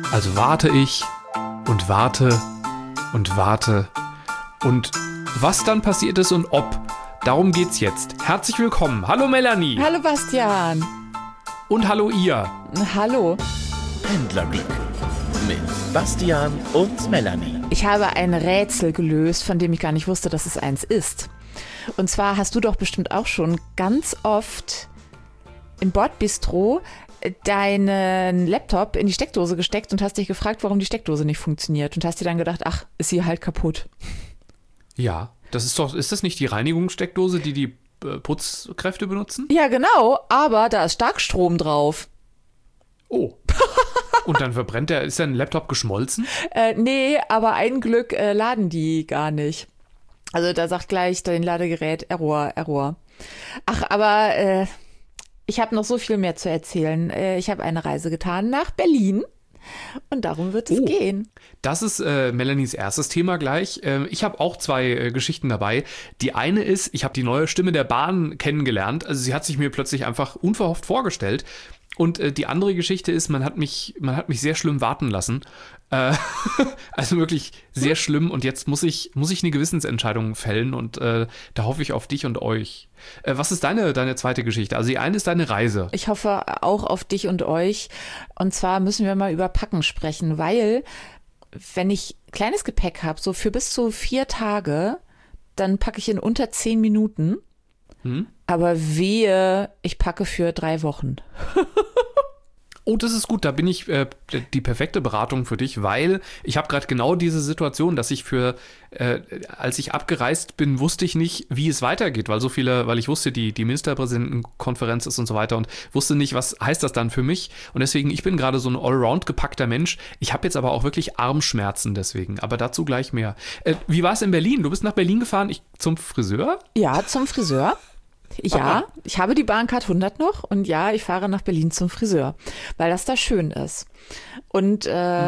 Also warte ich und warte und warte. Und was dann passiert ist und ob, darum geht's jetzt. Herzlich willkommen. Hallo Melanie. Hallo Bastian. Und hallo ihr. Hallo. Pendlerglück mit Bastian und Melanie. Ich habe ein Rätsel gelöst, von dem ich gar nicht wusste, dass es eins ist. Und zwar hast du doch bestimmt auch schon ganz oft im Bordbistro deinen Laptop in die Steckdose gesteckt und hast dich gefragt, warum die Steckdose nicht funktioniert. Und hast dir dann gedacht, ach, ist sie halt kaputt. Ja, ist das nicht die Reinigungssteckdose, die Putzkräfte benutzen? Ja, genau, aber da ist Starkstrom drauf. Oh. Und dann ist dein Laptop geschmolzen? Nee, aber ein Glück laden die gar nicht. Also da sagt gleich dein Ladegerät Error. Ach, aber ich habe noch so viel mehr zu erzählen. Ich habe eine Reise getan nach Berlin und darum wird es gehen. Das ist Melanies erstes Thema gleich. Ich habe auch zwei Geschichten dabei. Die eine ist, ich habe die neue Stimme der Bahn kennengelernt. Also sie hat sich mir plötzlich einfach unverhofft vorgestellt. Und die andere Geschichte ist, man hat mich sehr schlimm warten lassen. Also wirklich sehr schlimm. Und jetzt muss ich eine Gewissensentscheidung fällen. Und da hoffe ich auf dich und euch. Was ist deine zweite Geschichte? Also die eine ist deine Reise. Ich hoffe auch auf dich und euch. Und zwar müssen wir mal über Packen sprechen, weil wenn ich kleines Gepäck habe, so für bis zu 4 Tage, dann packe ich in unter 10 Minuten. Aber wehe, ich packe für 3 Wochen. Oh, das ist gut, da bin ich die perfekte Beratung für dich, weil ich habe gerade genau diese Situation, dass ich als ich abgereist bin, wusste ich nicht, wie es weitergeht, weil ich wusste, die Ministerpräsidentenkonferenz ist und so weiter und wusste nicht, was heißt das dann für mich, und deswegen, ich bin gerade so ein allround gepackter Mensch. Ich habe jetzt aber auch wirklich Armschmerzen deswegen, aber dazu gleich mehr. Wie war es in Berlin? Du bist nach Berlin gefahren, zum Friseur? Ja, zum Friseur. Ja, ich habe die Bahncard 100 noch und ja, ich fahre nach Berlin zum Friseur, weil das da schön ist. Und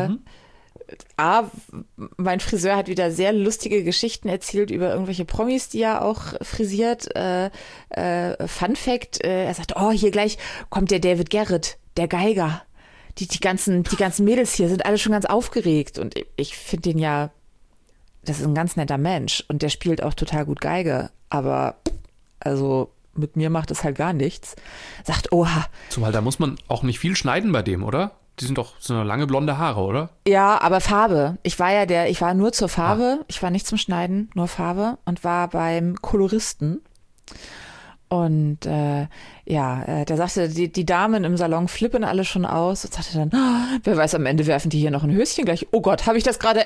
mein Friseur hat wieder sehr lustige Geschichten erzählt über irgendwelche Promis, die er auch frisiert. Fun Fact, er sagt, oh, hier gleich kommt der David Garrett, der Geiger. Die ganzen Mädels hier sind alle schon ganz aufgeregt und ich finde den ja, das ist ein ganz netter Mensch und der spielt auch total gut Geige, aber also mit mir macht es halt gar nichts. Sagt, oha. Zumal da muss man auch nicht viel schneiden bei dem, oder? Die sind doch so lange blonde Haare, oder? Ja, aber Farbe. Ich war nur zur Farbe. Ich war nicht zum Schneiden, nur Farbe und war beim Koloristen. Und der sagte, die Damen im Salon flippen alle schon aus. Und sagte dann, wer weiß, am Ende werfen die hier noch ein Höschen gleich. Oh Gott, habe ich das gerade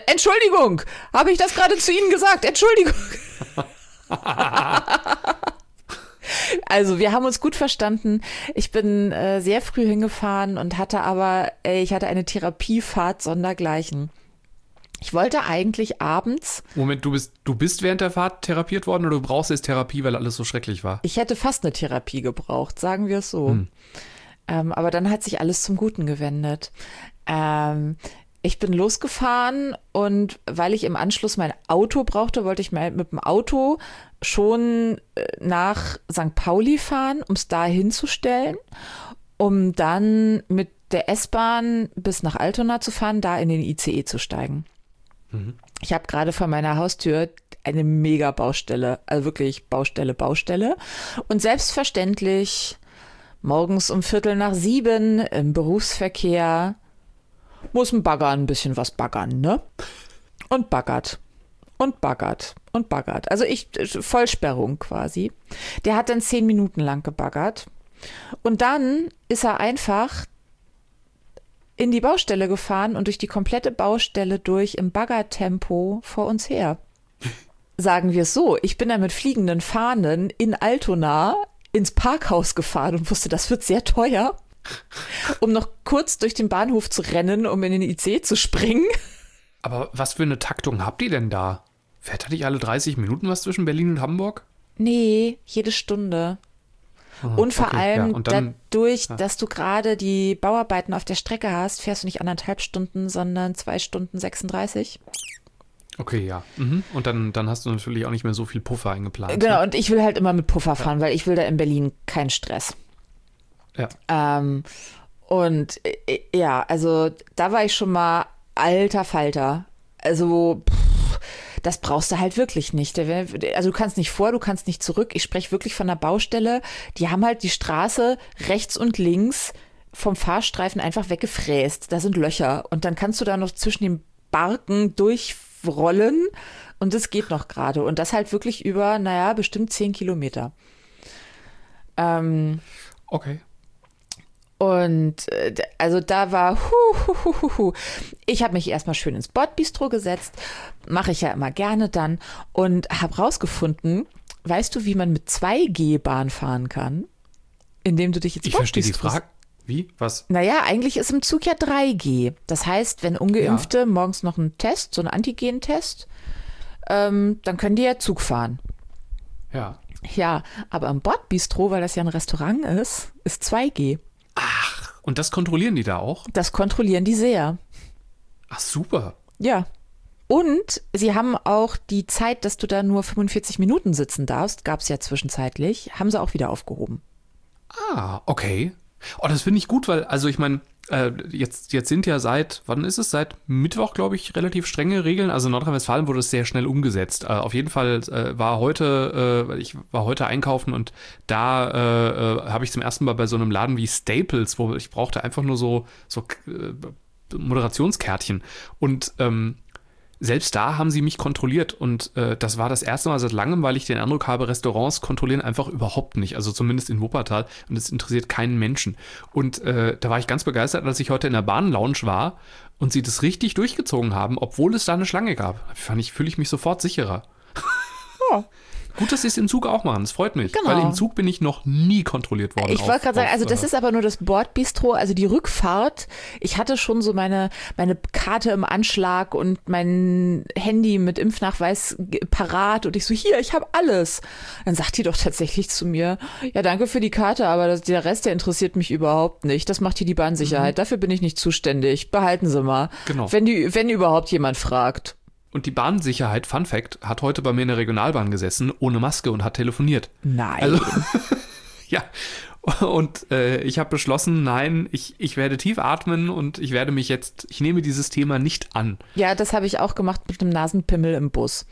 zu Ihnen gesagt? Entschuldigung. Also wir haben uns gut verstanden. Ich bin sehr früh hingefahren und hatte eine Therapiefahrt sondergleichen. Ich wollte eigentlich abends... Moment, du bist während der Fahrt therapiert worden oder du brauchst jetzt Therapie, weil alles so schrecklich war? Ich hätte fast eine Therapie gebraucht, sagen wir es so. Aber dann hat sich alles zum Guten gewendet. Ich bin losgefahren und weil ich im Anschluss mein Auto brauchte, wollte ich mal mit dem Auto schon nach St. Pauli fahren, um es da hinzustellen, um dann mit der S-Bahn bis nach Altona zu fahren, da in den ICE zu steigen. Ich habe gerade vor meiner Haustür eine mega Baustelle, also wirklich Baustelle. Und selbstverständlich morgens um 6:45 im Berufsverkehr muss ein Bagger ein bisschen was baggern, ne? Und baggert. Also Vollsperrung quasi. Der hat dann 10 Minuten lang gebaggert. Und dann ist er einfach in die Baustelle gefahren und durch die komplette Baustelle durch im Baggertempo vor uns her. Sagen wir es so, ich bin da mit fliegenden Fahnen in Altona ins Parkhaus gefahren und wusste, das wird sehr teuer, um noch kurz durch den Bahnhof zu rennen, um in den IC zu springen. Aber was für eine Taktung habt ihr denn da? Fährt da nicht alle 30 Minuten was zwischen Berlin und Hamburg? Nee, jede Stunde. Und vor allem dadurch, dass du gerade die Bauarbeiten auf der Strecke hast, fährst du nicht 1,5 Stunden, sondern 2 Stunden 36. Okay, ja. Und dann hast du natürlich auch nicht mehr so viel Puffer eingeplant. Genau, und ich will halt immer mit Puffer fahren, weil ich will da in Berlin keinen Stress. Ja. Und ja, also da war ich schon mal alter Falter. Also das brauchst du halt wirklich nicht. Also du kannst nicht vor, du kannst nicht zurück. Ich spreche wirklich von einer Baustelle. Die haben halt die Straße rechts und links vom Fahrstreifen einfach weggefräst. Da sind Löcher. Und dann kannst du da noch zwischen den Barken durchrollen. Und das geht noch gerade. Und das halt wirklich über, bestimmt 10 Kilometer. Okay. Und also da war, ich habe mich erstmal schön ins Bordbistro gesetzt, mache ich ja immer gerne dann und habe rausgefunden, weißt du, wie man mit 2G-Bahn fahren kann? Indem du dich ins Ich verstehe die Bordbistro... Frage. Wie? Was? Naja, eigentlich ist im Zug ja 3G. Das heißt, wenn Ungeimpfte morgens noch einen Test, so einen Antigen-Test, dann können die ja Zug fahren. Ja. Ja, aber im Bordbistro, weil das ja ein Restaurant ist 2G. Ach, und das kontrollieren die da auch? Das kontrollieren die sehr. Ach, super. Ja. Und sie haben auch die Zeit, dass du da nur 45 Minuten sitzen darfst, gab es ja zwischenzeitlich, haben sie auch wieder aufgehoben. Ah, okay. Oh, das finde ich gut, weil, also ich meine, jetzt sind ja wann ist es? Seit Mittwoch, glaube ich, relativ strenge Regeln. Also in Nordrhein-Westfalen wurde es sehr schnell umgesetzt. Auf jeden Fall ich war heute einkaufen und da habe ich zum ersten Mal bei so einem Laden wie Staples, wo ich brauchte einfach nur so Moderationskärtchen. Und selbst da haben sie mich kontrolliert und das war das erste Mal seit langem, weil ich den Eindruck habe, Restaurants kontrollieren einfach überhaupt nicht, also zumindest in Wuppertal und es interessiert keinen Menschen. Und da war ich ganz begeistert, als ich heute in der Bahn-Lounge war und sie das richtig durchgezogen haben, obwohl es da eine Schlange gab. Fühle ich mich sofort sicherer. Ja. Gut, dass sie es im Zug auch machen, das freut mich, Genau. weil im Zug bin ich noch nie kontrolliert worden. Ich wollte gerade sagen, also das ist aber nur das Bordbistro, also die Rückfahrt. Ich hatte schon so meine Karte im Anschlag und mein Handy mit Impfnachweis parat und ich so, hier, ich habe alles. Dann sagt die doch tatsächlich zu mir, ja, danke für die Karte, aber der Rest, der interessiert mich überhaupt nicht. Das macht hier die Bahnsicherheit, dafür bin ich nicht zuständig. Behalten Sie mal, Genau. wenn überhaupt jemand fragt. Und die Bahnsicherheit, Fun Fact, hat heute bei mir in der Regionalbahn gesessen, ohne Maske und hat telefoniert. Nein. Also, ja. Und ich habe beschlossen, nein, ich werde tief atmen und ich nehme dieses Thema nicht an. Ja, das habe ich auch gemacht mit einem Nasenpimmel im Bus.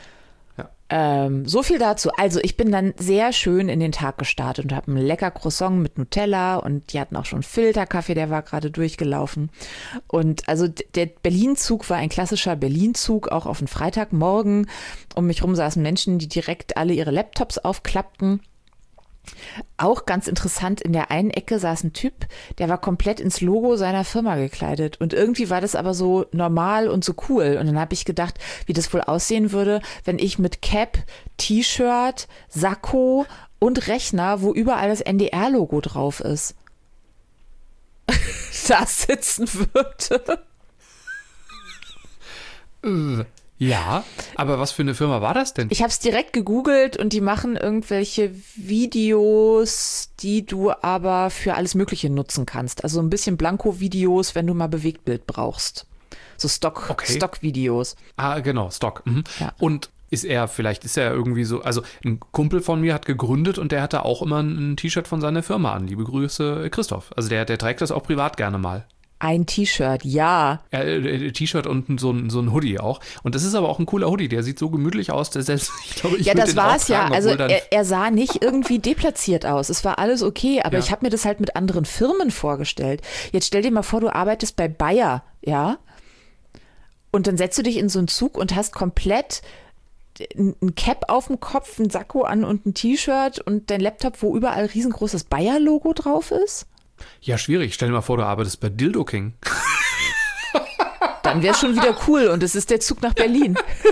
So viel dazu. Also ich bin dann sehr schön in den Tag gestartet und habe ein lecker Croissant mit Nutella und die hatten auch schon Filterkaffee, der war gerade durchgelaufen. Und also der Berlin-Zug war ein klassischer Berlin-Zug, auch auf einen Freitagmorgen. Um mich rum saßen Menschen, die direkt alle ihre Laptops aufklappten. Auch ganz interessant, in der einen Ecke saß ein Typ, der war komplett ins Logo seiner Firma gekleidet und irgendwie war das aber so normal und so cool und dann habe ich gedacht, wie das wohl aussehen würde, wenn ich mit Cap, T-Shirt, Sakko und Rechner, wo überall das NDR-Logo drauf ist, da sitzen würde. Ja, aber was für eine Firma war das denn? Ich habe es direkt gegoogelt und die machen irgendwelche Videos, die du aber für alles Mögliche nutzen kannst. Also ein bisschen Blanko-Videos, wenn du mal Bewegtbild brauchst. So Stock-Videos. Ah, genau, Stock. Mhm. Ja. Und vielleicht ist er irgendwie so, also ein Kumpel von mir hat gegründet und der hatte auch immer ein T-Shirt von seiner Firma an. Liebe Grüße, Christoph. Also der trägt das auch privat gerne mal. Ein T-Shirt, ja. T-Shirt und so ein Hoodie auch. Und das ist aber auch ein cooler Hoodie. Der sieht so gemütlich aus, der selbst, ich glaube, Ja, das war es ja. Also obwohl er sah nicht irgendwie deplatziert aus. Es war alles okay, aber Ja. ich habe mir das halt mit anderen Firmen vorgestellt. Jetzt stell dir mal vor, du arbeitest bei Bayer, ja? Und dann setzt du dich in so einen Zug und hast komplett ein Cap auf dem Kopf, ein Sakko an und ein T-Shirt und dein Laptop, wo überall riesengroßes Bayer-Logo drauf ist? Ja, schwierig. Stell dir mal vor, du arbeitest bei Dildo King. Dann wäre schon wieder cool und es ist der Zug nach Berlin.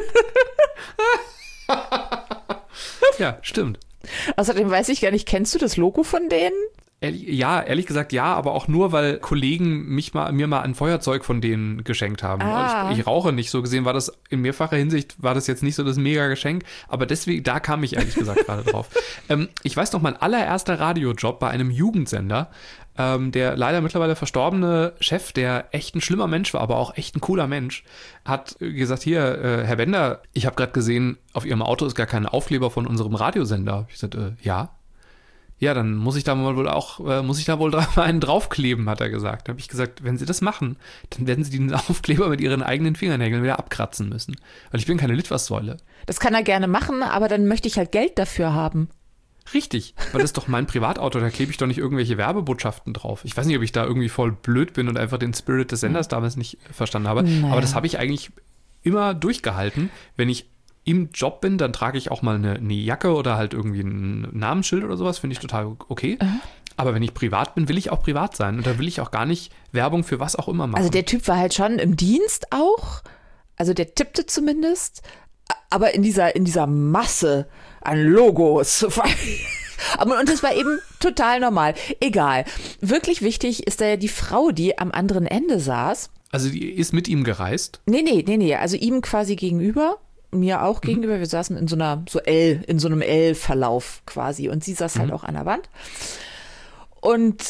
Ja, stimmt. Außerdem weiß ich gar nicht, kennst du das Logo von denen? Ehrlich gesagt ja, aber auch nur, weil Kollegen mir mal ein Feuerzeug von denen geschenkt haben. Ah. Ich rauche nicht, so gesehen war das in mehrfacher Hinsicht, war das jetzt nicht so das Mega-Geschenk, aber deswegen, da kam ich ehrlich gesagt gerade drauf. Ich weiß noch, mein allererster Radiojob bei einem Jugendsender, der leider mittlerweile verstorbene Chef, der echt ein schlimmer Mensch war, aber auch echt ein cooler Mensch, hat gesagt, hier, Herr Bender, ich habe gerade gesehen, auf Ihrem Auto ist gar kein Aufkleber von unserem Radiosender. Ich sagte, ja. Ja, dann muss ich da wohl einen draufkleben, hat er gesagt. Dann habe ich gesagt, wenn Sie das machen, dann werden Sie den Aufkleber mit Ihren eigenen Fingernägeln wieder abkratzen müssen. Weil ich bin keine Litfaßsäule. Das kann er gerne machen, aber dann möchte ich halt Geld dafür haben. Richtig, weil das ist doch mein Privatauto, da klebe ich doch nicht irgendwelche Werbebotschaften drauf. Ich weiß nicht, ob ich da irgendwie voll blöd bin und einfach den Spirit des Senders damals nicht verstanden habe, aber das habe ich eigentlich immer durchgehalten. Wenn ich im Job bin, dann trage ich auch mal eine Jacke oder halt irgendwie ein Namensschild oder sowas, finde ich total okay. Aber wenn ich privat bin, will ich auch privat sein und da will ich auch gar nicht Werbung für was auch immer machen. Also der Typ war halt schon im Dienst auch, also der tippte zumindest, aber in dieser Masse an Logos. Und das war eben total normal. Egal. Wirklich wichtig ist da ja die Frau, die am anderen Ende saß. Also die ist mit ihm gereist? Nee. Also ihm quasi gegenüber, mir auch gegenüber. Wir saßen in so einem L-Verlauf quasi. Und sie saß halt auch an der Wand. Und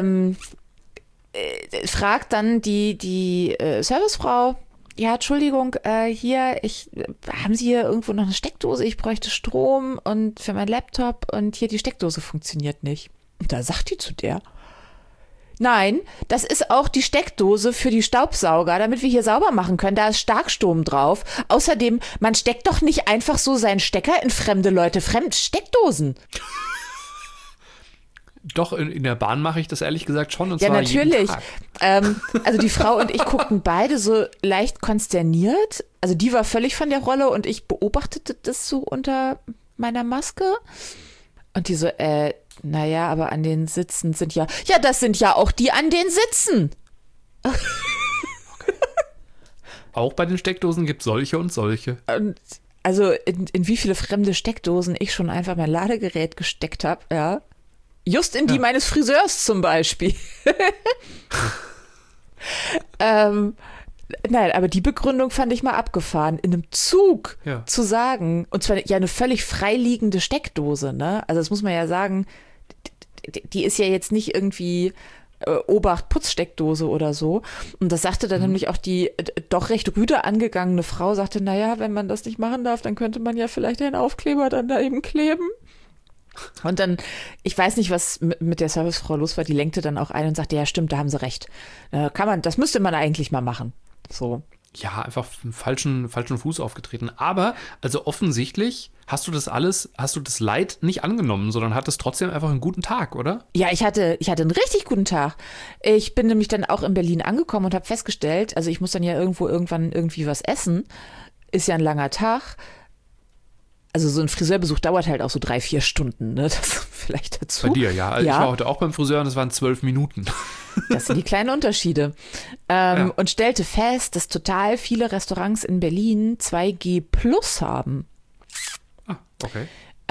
fragt dann die Servicefrau, ja, Entschuldigung, haben Sie hier irgendwo noch eine Steckdose? Ich bräuchte Strom und für meinen Laptop und hier die Steckdose funktioniert nicht. Und da sagt die zu der, nein, das ist auch die Steckdose für die Staubsauger, damit wir hier sauber machen können. Da ist Starkstrom drauf. Außerdem, man steckt doch nicht einfach so seinen Stecker in fremde Steckdosen. Doch, in der Bahn mache ich das ehrlich gesagt schon. Und ja, zwar natürlich. Jeden Tag. Also die Frau und ich guckten beide so leicht konsterniert. Also die war völlig von der Rolle und ich beobachtete das so unter meiner Maske. Und die so, naja, aber an den Sitzen sind ja, das sind ja auch die an den Sitzen. Okay. Auch bei den Steckdosen gibt es solche und solche. Und also in wie viele fremde Steckdosen ich schon einfach mein Ladegerät gesteckt habe, ja. Just in die meines Friseurs zum Beispiel. Nein, aber die Begründung fand ich mal abgefahren. In einem Zug zu sagen, und zwar ja eine völlig freiliegende Steckdose, ne? Also das muss man ja sagen, die ist ja jetzt nicht irgendwie Obacht Putzsteckdose oder so. Und das sagte dann nämlich auch die doch recht rüde angegangene Frau, sagte, naja, wenn man das nicht machen darf, dann könnte man ja vielleicht den Aufkleber dann da eben kleben. Und dann, ich weiß nicht, was mit der Servicefrau los war, die lenkte dann auch ein und sagte, ja stimmt, da haben sie recht. Das müsste man eigentlich mal machen. So. Ja, einfach falschen Fuß aufgetreten. Aber, also offensichtlich hast du das Leid nicht angenommen, sondern hattest trotzdem einfach einen guten Tag, oder? Ja, ich hatte einen richtig guten Tag. Ich bin nämlich dann auch in Berlin angekommen und habe festgestellt, also ich muss dann ja irgendwann irgendwie was essen. Ist ja ein langer Tag. Also so ein Friseurbesuch dauert halt auch so 3-4 Stunden, ne? Das vielleicht dazu. Bei dir, ja. Also ich war heute auch beim Friseur und es waren 12 Minuten. Das sind die kleinen Unterschiede. Und stellte fest, dass total viele Restaurants in Berlin 2G Plus haben. Ah, okay.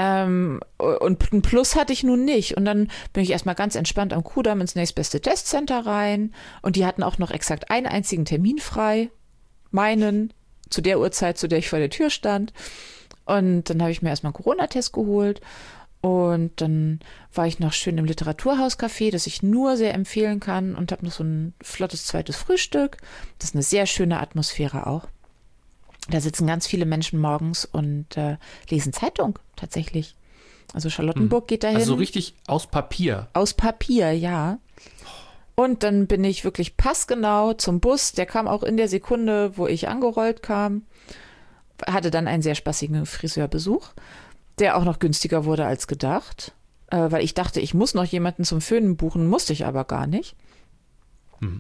Und ein Plus hatte ich nun nicht. Und dann bin ich erstmal ganz entspannt am Kudamm ins nächstbeste Testcenter rein. Und die hatten auch noch exakt einen einzigen Termin frei. Meinen, zu der Uhrzeit, zu der ich vor der Tür stand. Und dann habe ich mir erstmal einen Corona-Test geholt und dann war ich noch schön im Literaturhauscafé, das ich nur sehr empfehlen kann und habe noch so ein flottes zweites Frühstück. Das ist eine sehr schöne Atmosphäre auch. Da sitzen ganz viele Menschen morgens und lesen Zeitung tatsächlich. Also Charlottenburg geht dahin. Also richtig aus Papier? Aus Papier, ja. Und dann bin ich wirklich passgenau zum Bus. Der kam auch in der Sekunde, wo ich angerollt kam. Hatte dann einen sehr spaßigen Friseurbesuch, der auch noch günstiger wurde als gedacht, weil ich dachte, ich muss noch jemanden zum Föhnen buchen, musste ich aber gar nicht. Und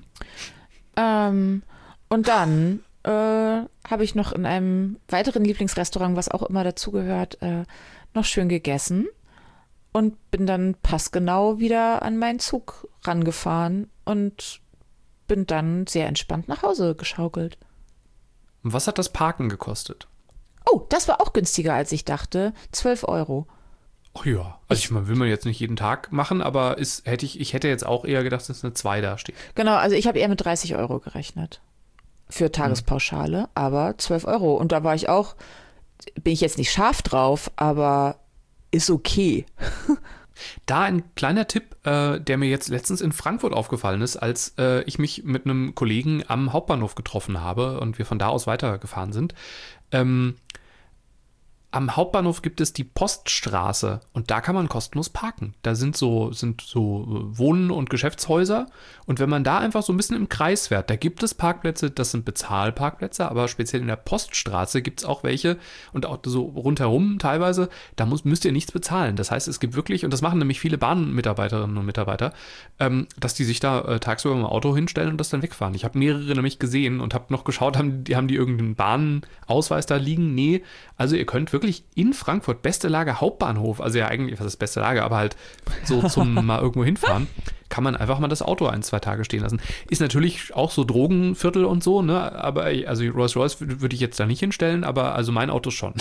dann habe ich noch in einem weiteren Lieblingsrestaurant, was auch immer dazugehört, noch schön gegessen und bin dann passgenau wieder an meinen Zug rangefahren und bin dann sehr entspannt nach Hause geschaukelt. Und was hat das Parken gekostet? Oh, das war auch günstiger, als ich dachte. 12 €. Ach ja, also ich meine, will man jetzt nicht jeden Tag machen, aber ich hätte jetzt auch eher gedacht, dass eine 2 da steht. Genau, also ich habe eher mit 30 € gerechnet. Für Tagespauschale, aber 12 €. Und da war ich auch, bin ich jetzt nicht scharf drauf, aber ist okay. Da ein kleiner Tipp, der mir jetzt letztens in Frankfurt aufgefallen ist, als ich mich mit einem Kollegen am Hauptbahnhof getroffen habe und wir von da aus weitergefahren sind. am Hauptbahnhof gibt es die Poststraße und da kann man kostenlos parken. Da sind so Wohnen- und Geschäftshäuser und wenn man da einfach so ein bisschen im Kreis fährt, da gibt es Parkplätze, das sind Bezahlparkplätze, aber speziell in der Poststraße gibt es auch welche und auch so rundherum teilweise, da müsst ihr nichts bezahlen. Das heißt, es gibt wirklich, und das machen nämlich viele Bahnmitarbeiterinnen und Mitarbeiter, dass die sich da tagsüber im Auto hinstellen und das dann wegfahren. Ich habe mehrere nämlich gesehen und habe noch geschaut, haben die irgendeinen Bahnausweis da liegen? Nee, also ihr könnt wirklich in Frankfurt, beste Lage, Hauptbahnhof, also ja eigentlich, was ist beste Lage, aber halt so zum mal irgendwo hinfahren, kann man einfach mal das Auto 1-2 Tage stehen lassen. Ist natürlich auch so Drogenviertel und so, ne, aber also Rolls-Royce würde ich jetzt da nicht hinstellen, aber also mein Auto schon.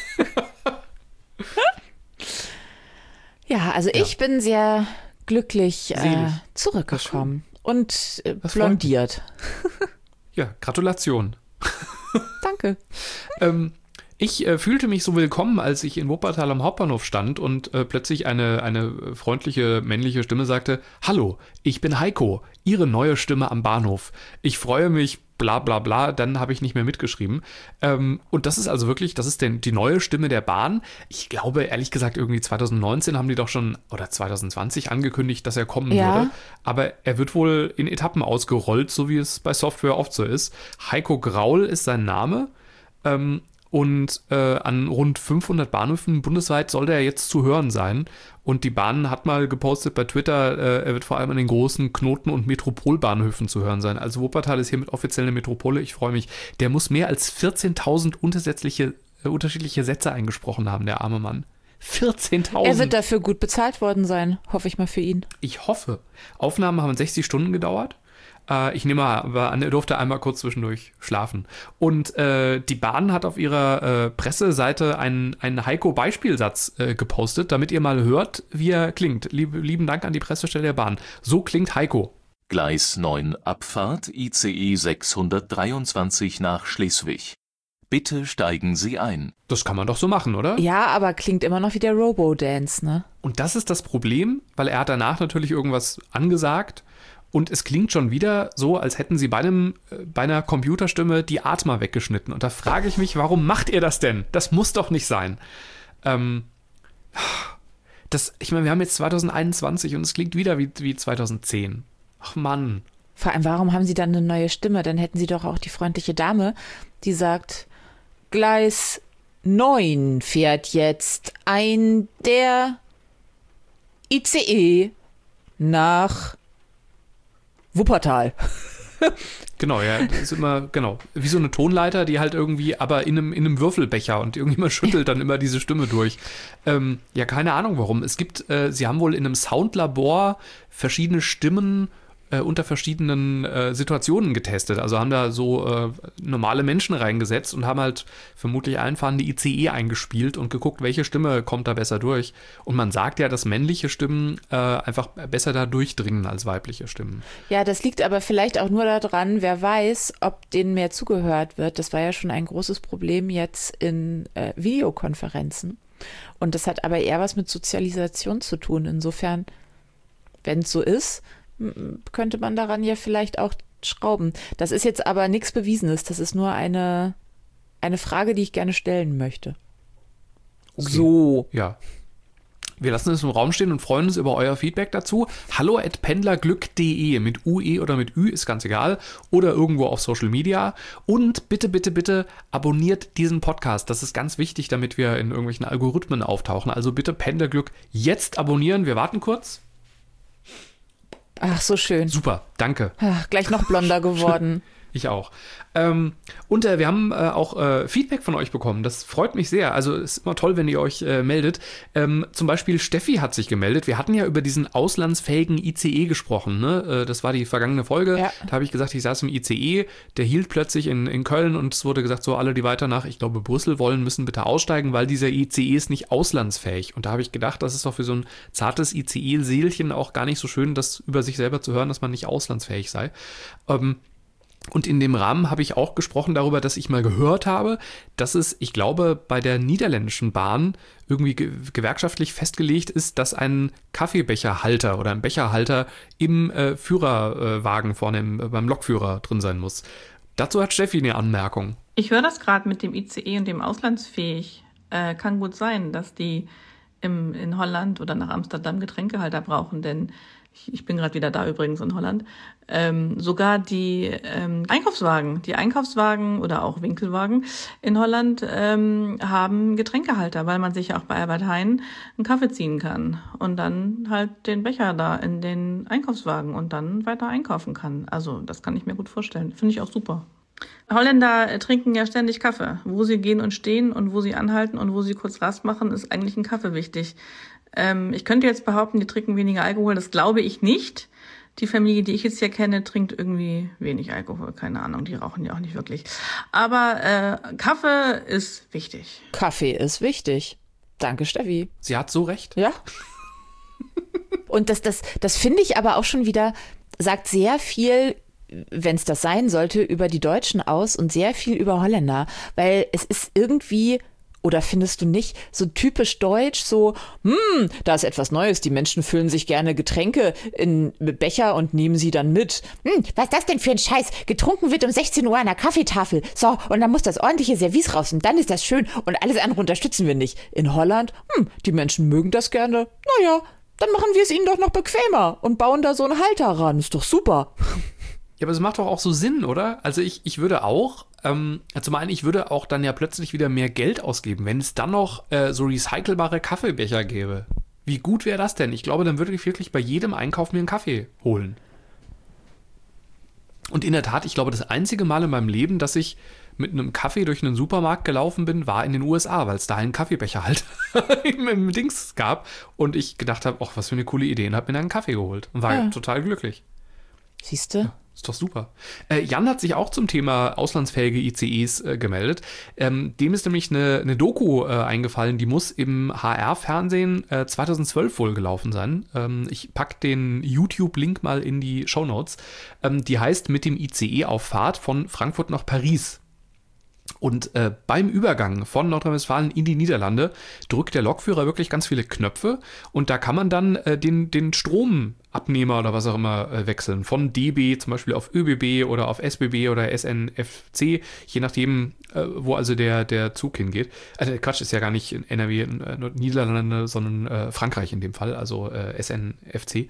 Ja, also ich bin sehr glücklich zurückgekommen und blondiert. Ja, Gratulation. Danke. Ich fühlte mich so willkommen, als ich in Wuppertal am Hauptbahnhof stand und plötzlich eine freundliche männliche Stimme sagte: Hallo, ich bin Heiko, Ihre neue Stimme am Bahnhof. Ich freue mich, bla bla bla, dann habe ich nicht mehr mitgeschrieben. Und das ist also wirklich, das ist die neue Stimme der Bahn. Ich glaube, ehrlich gesagt, irgendwie 2019 haben die doch schon, oder 2020 angekündigt, dass er kommen würde. Aber er wird wohl in Etappen ausgerollt, so wie es bei Software oft so ist. Heiko Graul ist sein Name. Und an rund 500 Bahnhöfen bundesweit soll der jetzt zu hören sein. Und die Bahn hat mal gepostet bei Twitter, er wird vor allem an den großen Knoten- und Metropolbahnhöfen zu hören sein. Also Wuppertal ist hiermit offiziell eine Metropole, ich freue mich. Der muss mehr als 14.000 unterschiedliche Sätze eingesprochen haben, der arme Mann. 14.000! Er wird dafür gut bezahlt worden sein, hoffe ich mal für ihn. Ich hoffe. Aufnahmen haben 60 Stunden gedauert. Ich nehme mal an, er durfte einmal kurz zwischendurch schlafen. Und die Bahn hat auf ihrer Presseseite einen Heiko-Beispielsatz gepostet, damit ihr mal hört, wie er klingt. Lieben Dank an die Pressestelle der Bahn. So klingt Heiko. Gleis 9 Abfahrt ICE 623 nach Schleswig. Bitte steigen Sie ein. Das kann man doch so machen, oder? Ja, aber klingt immer noch wie der Robo-Dance, ne? Und das ist das Problem, weil er hat danach natürlich irgendwas angesagt. Und es klingt schon wieder so, als hätten sie bei einer Computerstimme die Atmer weggeschnitten. Und da frage ich mich, warum macht ihr das denn? Das muss doch nicht sein. Ich meine, wir haben jetzt 2021 und es klingt wieder wie 2010. Ach Mann. Vor allem, warum haben sie dann eine neue Stimme? Dann hätten sie doch auch die freundliche Dame, die sagt, Gleis 9 fährt jetzt ein der ICE nach Wuppertal. Genau, ja, das ist immer, genau, wie so eine Tonleiter, die halt irgendwie, aber in einem Würfelbecher und irgendjemand schüttelt dann immer diese Stimme durch. Ja, keine Ahnung warum. Es gibt, sie haben wohl in einem Soundlabor verschiedene Stimmen unter verschiedenen Situationen getestet. Also haben da so normale Menschen reingesetzt und haben halt vermutlich einfahrende ICE eingespielt und geguckt, welche Stimme kommt da besser durch. Und man sagt ja, dass männliche Stimmen einfach besser da durchdringen als weibliche Stimmen. Ja, das liegt aber vielleicht auch nur daran, wer weiß, ob denen mehr zugehört wird. Das war ja schon ein großes Problem jetzt in Videokonferenzen. Und das hat aber eher was mit Sozialisation zu tun. Insofern, wenn es so ist, könnte man daran ja vielleicht auch schrauben. Das ist jetzt aber nichts Bewiesenes. Das ist nur eine Frage, die ich gerne stellen möchte. Okay. So. Ja. Wir lassen es im Raum stehen und freuen uns über euer Feedback dazu. hallo@pendlerglück.de mit UE oder mit Ü, ist ganz egal. Oder irgendwo auf Social Media. Und bitte, bitte, bitte abonniert diesen Podcast. Das ist ganz wichtig, damit wir in irgendwelchen Algorithmen auftauchen. Also bitte Pendlerglück jetzt abonnieren. Wir warten kurz. Ach, so schön. Super, danke. Ach, gleich noch blonder geworden. Ich auch. Und wir haben auch Feedback von euch bekommen. Das freut mich sehr. Also es ist immer toll, wenn ihr euch meldet. Zum Beispiel Steffi hat sich gemeldet. Wir hatten ja über diesen auslandsfähigen ICE gesprochen. Ne? Das war die vergangene Folge. Ja. Da habe ich gesagt, ich saß im ICE. Der hielt plötzlich in Köln und es wurde gesagt, so alle, die weiter nach, ich glaube, Brüssel wollen, müssen bitte aussteigen, weil dieser ICE ist nicht auslandsfähig. Und da habe ich gedacht, das ist doch für so ein zartes ICE-Seelchen auch gar nicht so schön, das über sich selber zu hören, dass man nicht auslandsfähig sei. Und in dem Rahmen habe ich auch gesprochen darüber, dass ich mal gehört habe, dass es, ich glaube, bei der niederländischen Bahn irgendwie gewerkschaftlich festgelegt ist, dass ein Kaffeebecherhalter oder ein Becherhalter im Führerwagen vorne beim Lokführer drin sein muss. Dazu hat Steffi eine Anmerkung. Ich höre das gerade mit dem ICE und dem auslandsfähig. kann gut sein, dass die in Holland oder nach Amsterdam Getränkehalter brauchen, denn ich bin gerade wieder da übrigens in Holland, sogar die Einkaufswagen oder auch Winkelwagen in Holland haben Getränkehalter, weil man sich ja auch bei Albert Heijn einen Kaffee ziehen kann und dann halt den Becher da in den Einkaufswagen und dann weiter einkaufen kann. Also das kann ich mir gut vorstellen. Finde ich auch super. Holländer trinken ja ständig Kaffee. Wo sie gehen und stehen und wo sie anhalten und wo sie kurz Rast machen, ist eigentlich ein Kaffee wichtig. Ich könnte jetzt behaupten, die trinken weniger Alkohol. Das glaube ich nicht. Die Familie, die ich jetzt hier kenne, trinkt irgendwie wenig Alkohol. Keine Ahnung, die rauchen ja auch nicht wirklich. Aber Kaffee ist wichtig. Kaffee ist wichtig. Danke, Steffi. Sie hat so recht. Ja. Und das finde ich aber auch schon wieder, sagt sehr viel, wenn es das sein sollte, über die Deutschen aus und sehr viel über Holländer. Weil es ist irgendwie, oder findest du nicht, so typisch deutsch, so, da ist etwas Neues, die Menschen füllen sich gerne Getränke in Becher und nehmen sie dann mit. Was ist das denn für ein Scheiß? Getrunken wird um 16 Uhr an der Kaffeetafel. So, und dann muss das ordentliche Service raus und dann ist das schön und alles andere unterstützen wir nicht. In Holland, die Menschen mögen das gerne. Naja, dann machen wir es ihnen doch noch bequemer und bauen da so einen Halter ran. Ist doch super. Ja, aber es macht doch auch so Sinn, oder? Also ich würde auch, zum einen, ich würde auch dann ja plötzlich wieder mehr Geld ausgeben, wenn es dann noch so recycelbare Kaffeebecher gäbe. Wie gut wäre das denn? Ich glaube, dann würde ich wirklich bei jedem Einkauf mir einen Kaffee holen. Und in der Tat, ich glaube, das einzige Mal in meinem Leben, dass ich mit einem Kaffee durch einen Supermarkt gelaufen bin, war in den USA, weil es da einen Kaffeebecher halt im Dings gab. Und ich gedacht habe, ach, was für eine coole Idee. Und habe mir dann einen Kaffee geholt und war total glücklich. Siehst du? Ja. Ist doch super. Jan hat sich auch zum Thema auslandsfähige ICEs gemeldet. Dem ist nämlich eine Doku eingefallen, die muss im HR-Fernsehen 2012 wohl gelaufen sein. Ich packe den YouTube-Link mal in die Shownotes. Die heißt Mit dem ICE auf Fahrt von Frankfurt nach Paris. Und beim Übergang von Nordrhein-Westfalen in die Niederlande drückt der Lokführer wirklich ganz viele Knöpfe und da kann man dann den Stromabnehmer oder was auch immer wechseln. Von DB zum Beispiel auf ÖBB oder auf SBB oder SNFC, je nachdem, wo also der Zug hingeht. Also Quatsch, ist ja gar nicht in NRW, Niederlande, sondern Frankreich in dem Fall, also SNFC.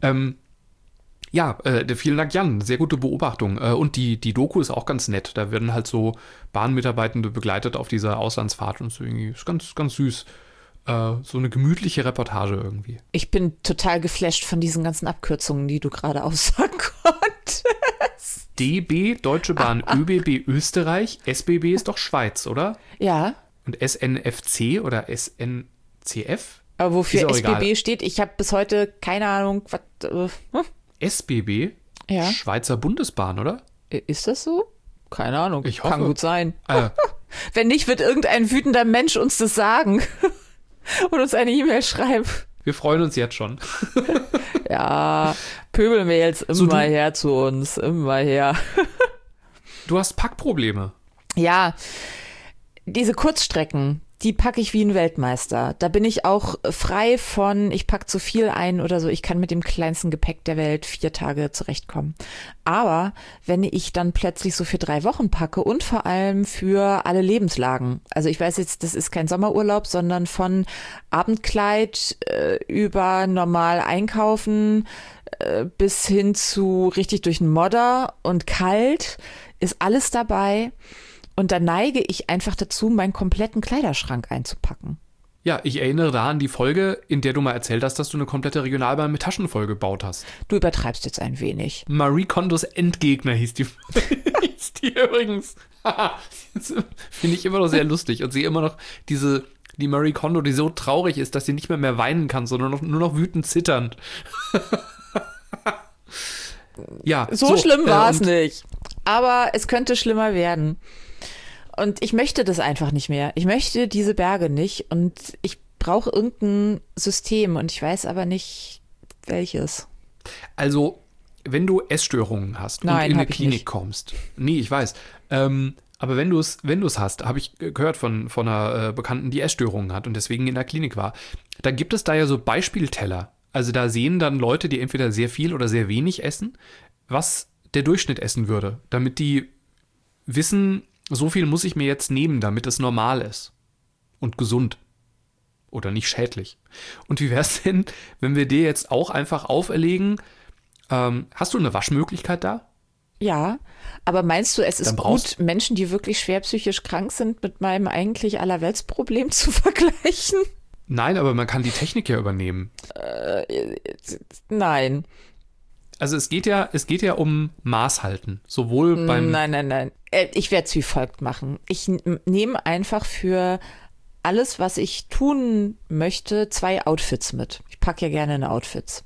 Ja, vielen Dank, Jan. Sehr gute Beobachtung. Und die Doku ist auch ganz nett. Da werden halt so Bahnmitarbeitende begleitet auf dieser Auslandsfahrt und so irgendwie. Ist ganz, ganz süß. So eine gemütliche Reportage irgendwie. Ich bin total geflasht von diesen ganzen Abkürzungen, die du gerade aussagen konntest. DB, Deutsche Bahn, ÖBB, Österreich. SBB ist doch Schweiz, oder? Ja. Und SNFC oder SNCF? Aber wofür SBB egal. steht, ich habe bis heute keine Ahnung, was... SBB? Ja. Schweizer Bundesbahn, oder? Ist das so? Keine Ahnung. Ich hoffe. Kann gut sein. Wenn nicht, wird irgendein wütender Mensch uns das sagen und uns eine E-Mail schreiben. Wir freuen uns jetzt schon. Ja, pöbeln wir jetzt immer her zu uns. Immer her. Du hast Packprobleme. Ja, diese Kurzstrecken, die packe ich wie ein Weltmeister. Da bin ich auch frei von, ich packe zu viel ein oder so. Ich kann mit dem kleinsten Gepäck der Welt 4 Tage zurechtkommen. Aber wenn ich dann plötzlich so für 3 Wochen packe und vor allem für alle Lebenslagen. Also ich weiß jetzt, das ist kein Sommerurlaub, sondern von Abendkleid über normal einkaufen bis hin zu richtig durch den Modder und kalt ist alles dabei. Und da neige ich einfach dazu, meinen kompletten Kleiderschrank einzupacken. Ja, ich erinnere da an die Folge, in der du mal erzählt hast, dass du eine komplette Regionalbahn mit Taschen vollgebaut hast. Du übertreibst jetzt ein wenig. Marie Kondos Endgegner hieß die übrigens. Finde ich immer noch sehr lustig. Und sie immer noch die Marie Kondo, die so traurig ist, dass sie nicht mehr weinen kann, sondern nur noch wütend zitternd. Ja, so schlimm war es nicht. Aber es könnte schlimmer werden. Und ich möchte das einfach nicht mehr. Ich möchte diese Berge nicht und ich brauche irgendein System und ich weiß aber nicht, welches. Also, wenn du Essstörungen hast und in eine Klinik kommst. Nee, ich weiß. Aber wenn du es hast, habe ich gehört von einer Bekannten, die Essstörungen hat und deswegen in der Klinik war, dann gibt es da ja so Beispielteller. Also da sehen dann Leute, die entweder sehr viel oder sehr wenig essen, was der Durchschnitt essen würde, damit die wissen, so viel muss ich mir jetzt nehmen, damit es normal ist. und gesund. Oder nicht schädlich. Und wie wäre es denn, wenn wir dir jetzt auch einfach auferlegen, hast du eine Waschmöglichkeit da? Ja, aber meinst du, es ist Dann brauchst- gut, Menschen, die wirklich schwer psychisch krank sind, mit meinem eigentlich Allerweltsproblem zu vergleichen? Nein, aber man kann die Technik ja übernehmen. Nein. Also es geht ja um Maßhalten. Sowohl beim... Nein. Ich werde es wie folgt machen. Ich nehme einfach für alles, was ich tun möchte, 2 Outfits mit. Ich packe ja gerne in Outfits.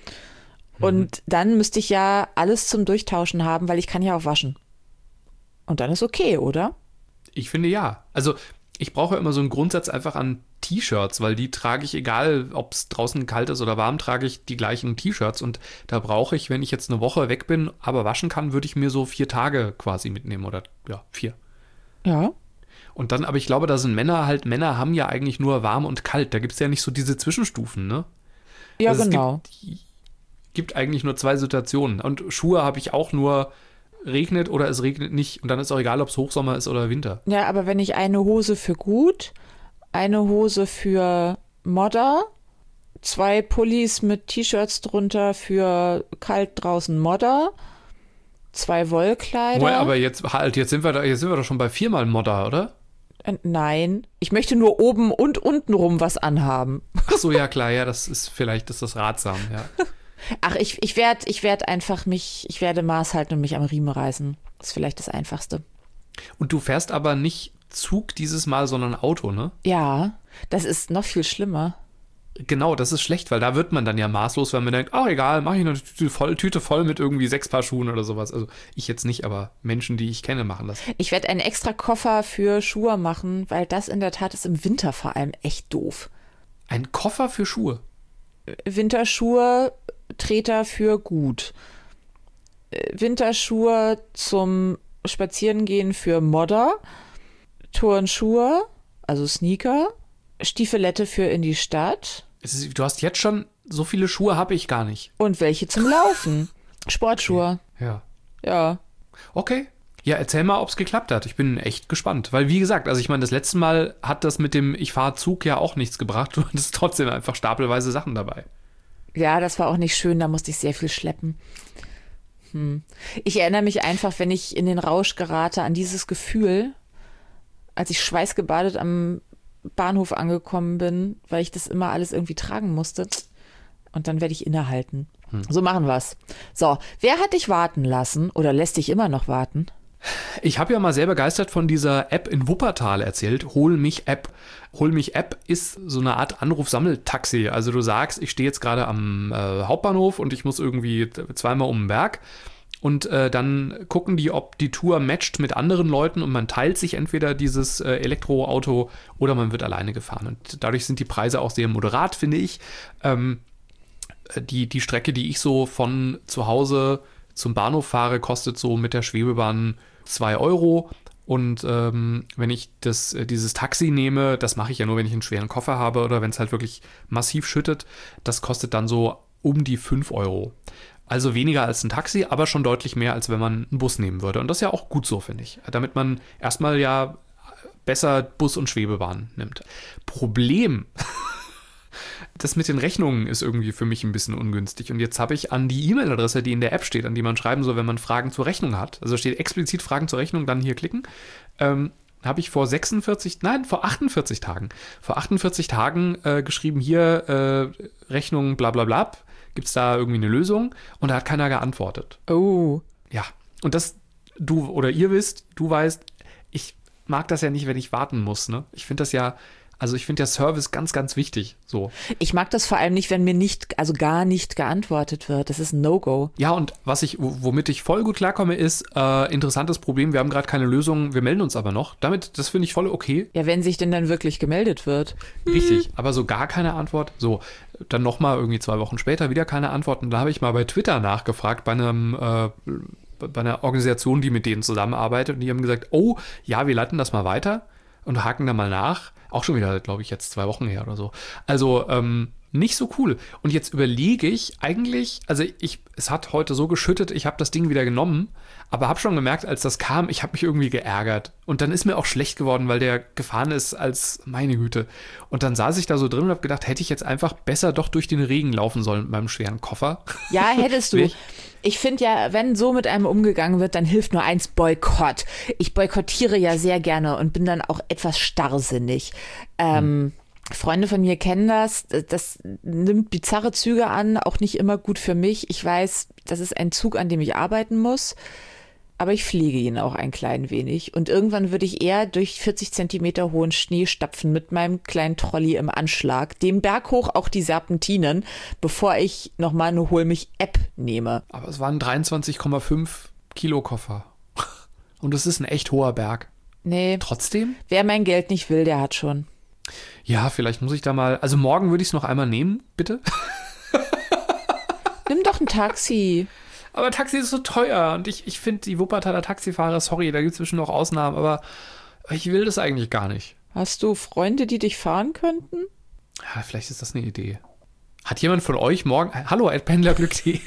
Und dann müsste ich ja alles zum Durchtauschen haben, weil ich kann ja auch waschen. Und dann ist okay, oder? Ich finde ja. Also ich brauche immer so einen Grundsatz einfach an T-Shirts, weil die trage ich, egal ob es draußen kalt ist oder warm, trage ich die gleichen T-Shirts. Und da brauche ich, wenn ich jetzt eine Woche weg bin, aber waschen kann, würde ich mir so 4 Tage quasi mitnehmen oder ja, 4. Ja. Und dann, aber ich glaube, da sind Männer haben ja eigentlich nur warm und kalt. Da gibt es ja nicht so diese Zwischenstufen, ne? Ja, Also genau. Gibt eigentlich nur 2 Situationen. Und Schuhe habe ich auch nur regnet oder es regnet nicht. Und dann ist auch egal, ob es Hochsommer ist oder Winter. Ja, aber wenn ich eine Hose für gut, eine Hose für Modder, 2 Pullis mit T-Shirts drunter für kalt draußen Modder, 2 Wollkleider. Aber jetzt sind wir doch schon bei 4-mal Modder, oder? Nein, ich möchte nur oben und untenrum was anhaben. Ach so, ja klar, ja, das ist ratsam, ja. Ach, ich werde einfach ich werde Maß halten und mich am Riemen reißen. Das ist vielleicht das Einfachste. Und du fährst aber nicht Zug dieses Mal, sondern Auto, ne? Ja, das ist noch viel schlimmer. Genau, das ist schlecht, weil da wird man dann ja maßlos, wenn man denkt, ach egal, mache ich eine Tüte voll mit irgendwie 6 Paar Schuhen oder sowas. Also ich jetzt nicht, aber Menschen, die ich kenne, machen das. Ich werde einen extra Koffer für Schuhe machen, weil das in der Tat ist im Winter vor allem echt doof. Ein Koffer für Schuhe? Winterschuhe, Treter für gut. Winterschuhe zum Spazierengehen für Modder. Turnschuhe, also Sneaker. Stiefelette für in die Stadt. Du hast jetzt schon, so viele Schuhe habe ich gar nicht. Und welche zum Laufen. Sportschuhe. Ja. Ja. Okay. Ja, erzähl mal, ob es geklappt hat. Ich bin echt gespannt. Weil, wie gesagt, also ich meine, das letzte Mal hat das mit dem Ich fahre Zug ja auch nichts gebracht. Du hattest trotzdem einfach stapelweise Sachen dabei. Ja, das war auch nicht schön, da musste ich sehr viel schleppen. Ich erinnere mich einfach, wenn ich in den Rausch gerate, an dieses Gefühl, als ich schweißgebadet am Bahnhof angekommen bin, weil ich das immer alles irgendwie tragen musste. Und dann werde ich innehalten. So machen wir's. So, wer hat dich warten lassen oder lässt dich immer noch warten? Ich habe ja mal sehr begeistert von dieser App in Wuppertal erzählt, Hol mich App. Hol mich App ist so eine Art Anrufsammeltaxi. Also du sagst, ich stehe jetzt gerade am Hauptbahnhof und ich muss irgendwie 2-mal um den Berg. Und dann gucken die, ob die Tour matcht mit anderen Leuten und man teilt sich entweder dieses Elektroauto oder man wird alleine gefahren. Und dadurch sind die Preise auch sehr moderat, finde ich. Die Strecke, die ich so von zu Hause zum Bahnhof fahre, kostet so mit der Schwebebahn 2 Euro. Und wenn ich dieses Taxi nehme, das mache ich ja nur, wenn ich einen schweren Koffer habe oder wenn es halt wirklich massiv schüttet, das kostet dann so um die 5 Euro. Also weniger als ein Taxi, aber schon deutlich mehr, als wenn man einen Bus nehmen würde. Und das ist ja auch gut so, finde ich. Damit man erstmal ja besser Bus und Schwebebahn nimmt. Problem, das mit den Rechnungen ist irgendwie für mich ein bisschen ungünstig. Und jetzt habe ich an die E-Mail-Adresse, die in der App steht, an die man schreiben soll, wenn man Fragen zur Rechnung hat. Also steht explizit Fragen zur Rechnung, dann hier klicken. Habe ich vor 48 Tagen. Vor 48 Tagen geschrieben, hier Rechnung bla bla bla. Gibt es da irgendwie eine Lösung? Und da hat keiner geantwortet. Oh. Ja, und das, du weißt, ich mag das ja nicht, wenn ich warten muss, ne? Ich finde der Service ganz, ganz wichtig, so. Ich mag das vor allem nicht, wenn mir gar nicht geantwortet wird. Das ist ein No-Go. Ja, und womit ich voll gut klarkomme, ist, interessantes Problem, wir haben gerade keine Lösung, wir melden uns aber noch. Das finde ich voll okay. Ja, wenn sich denn dann wirklich gemeldet wird. Richtig, aber so gar keine Antwort. So, dann nochmal irgendwie 2 Wochen später wieder keine Antwort. Und da habe ich mal bei Twitter nachgefragt, bei einer Organisation, die mit denen zusammenarbeitet. Und die haben gesagt, oh, ja, wir leiten das mal weiter und haken da mal nach. Auch schon wieder, glaube ich, jetzt 2 Wochen her oder so. Also, nicht so cool. Und jetzt überlege ich eigentlich, also es hat heute so geschüttet, ich habe das Ding wieder genommen, aber habe schon gemerkt, als das kam, ich habe mich irgendwie geärgert. Und dann ist mir auch schlecht geworden, weil der gefahren ist als meine Güte. Und dann saß ich da so drin und habe gedacht, hätte ich jetzt einfach besser doch durch den Regen laufen sollen mit meinem schweren Koffer. Ja, hättest du. Ich finde ja, wenn so mit einem umgegangen wird, dann hilft nur eins: Boykott. Ich boykottiere ja sehr gerne und bin dann auch etwas starrsinnig. Freunde von mir kennen das. Das nimmt bizarre Züge an, auch nicht immer gut für mich. Ich weiß, das ist ein Zug, an dem ich arbeiten muss, aber ich pflege ihn auch ein klein wenig. Und irgendwann würde ich eher durch 40 Zentimeter hohen Schnee stapfen mit meinem kleinen Trolley im Anschlag, den Berg hoch, auch die Serpentinen, bevor ich nochmal eine Hol-mich-App nehme. Aber es waren 23,5 Kilo Koffer. Und es ist ein echt hoher Berg. Nee. Trotzdem? Wer mein Geld nicht will, der hat schon. Ja, vielleicht muss ich da mal, also morgen würde ich es noch einmal nehmen, bitte. Nimm doch ein Taxi. Aber Taxi ist so teuer und ich finde die Wuppertaler Taxifahrer, sorry, da gibt es bestimmt noch Ausnahmen, aber ich will das eigentlich gar nicht. Hast du Freunde, die dich fahren könnten? Ja, vielleicht ist das eine Idee. Hat jemand von euch morgen, hallo, @pendlerglück.de.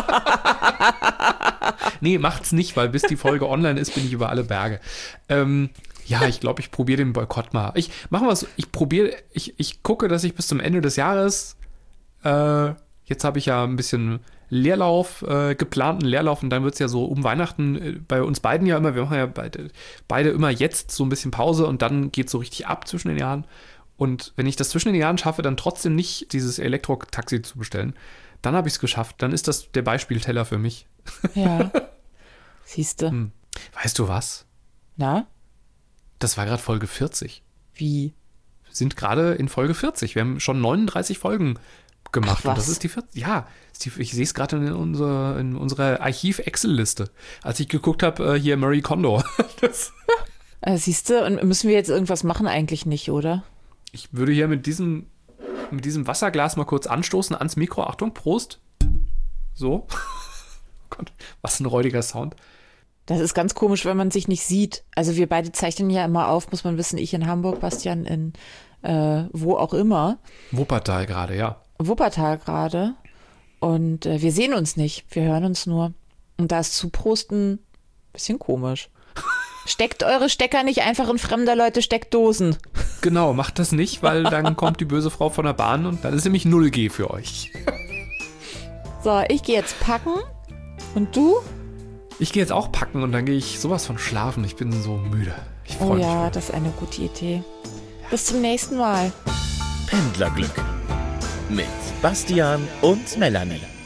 Nee, macht's nicht, weil bis die Folge online ist, bin ich über alle Berge. Ja, ich glaube, ich probiere den Boykott mal. Ich gucke, dass ich bis zum Ende des Jahres, jetzt habe ich ja ein bisschen Leerlauf, geplanten Leerlauf, und dann wird es ja so um Weihnachten bei uns beiden ja immer, wir machen ja beide immer jetzt so ein bisschen Pause und dann geht es so richtig ab zwischen den Jahren. Und wenn ich das zwischen den Jahren schaffe, dann trotzdem nicht dieses Elektro-Taxi zu bestellen, dann habe ich es geschafft. Dann ist das der Beispielteller für mich. Ja. Siehst du. Weißt du was? Na? Das war gerade Folge 40. Wie? Wir sind gerade in Folge 40. Wir haben schon 39 Folgen gemacht. Ach, was? Und das ist die 40. Ja, ich sehe es gerade in unserer Archiv-Excel-Liste. Als ich geguckt habe, hier Marie Kondo. Siehst du, und müssen wir jetzt irgendwas machen? Eigentlich nicht, oder? Ich würde hier mit diesem Wasserglas mal kurz anstoßen ans Mikro. Achtung, Prost. So. Oh Gott, was ein räudiger Sound. Das ist ganz komisch, wenn man sich nicht sieht. Also wir beide zeichnen ja immer auf, muss man wissen, ich in Hamburg, Bastian in wo auch immer. Wuppertal gerade, ja. Wuppertal gerade. Und wir sehen uns nicht, wir hören uns nur. Und da ist Zuprosten ein bisschen komisch. Steckt eure Stecker nicht einfach in fremder Leute Steckdosen. Genau, macht das nicht, weil dann kommt die böse Frau von der Bahn und dann ist nämlich 0G für euch. So, ich gehe jetzt packen. Und du? Ich gehe jetzt auch packen und dann gehe ich sowas von schlafen. Ich bin so müde. Ich freue mich. Oh ja, das ist eine gute Idee. Bis zum nächsten Mal. Pendlerglück mit Bastian und Melanie.